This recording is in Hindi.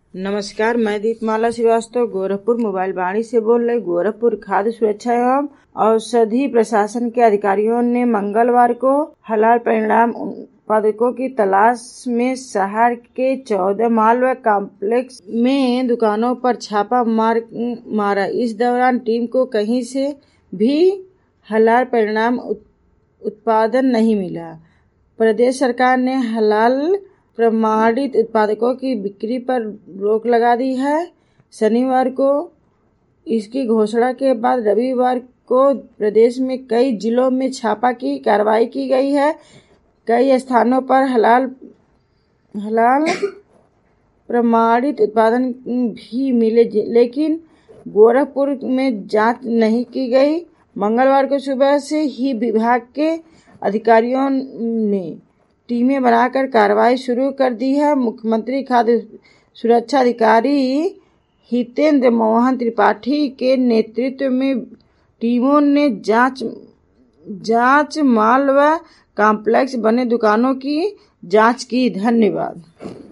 नमस्कार, मैं दीपमाला श्रीवास्तव गोरखपुर मोबाइल वाणी से बोल रही। गोरखपुर खाद्य सुरक्षा एवं औषधि प्रशासन के अधिकारियों ने मंगलवार को हलाल परिणाम उत्पादकों की तलाश में शहर के 14 मालवा कॉम्प्लेक्स में दुकानों पर छापा मारा। इस दौरान टीम को कहीं से भी हलाल परिणाम उत्पादन नहीं मिला। प्रदेश सरकार ने हलाल प्रमाणित उत्पादों की बिक्री पर रोक लगा दी है। शनिवार को इसकी घोषणा के बाद रविवार को प्रदेश में कई जिलों में छापा की कार्रवाई की गई है। कई स्थानों पर हलाल प्रमाणित उत्पादन भी मिले, लेकिन गोरखपुर में जांच नहीं की गई। मंगलवार को सुबह से ही विभाग के अधिकारियों ने टीमें बनाकर कार्रवाई शुरू कर दी है। मुख्यमंत्री खाद्य सुरक्षा अधिकारी हितेंद्र मोहन त्रिपाठी के नेतृत्व में टीमों ने जांच मालवा कॉम्प्लेक्स बने दुकानों की जांच की। धन्यवाद।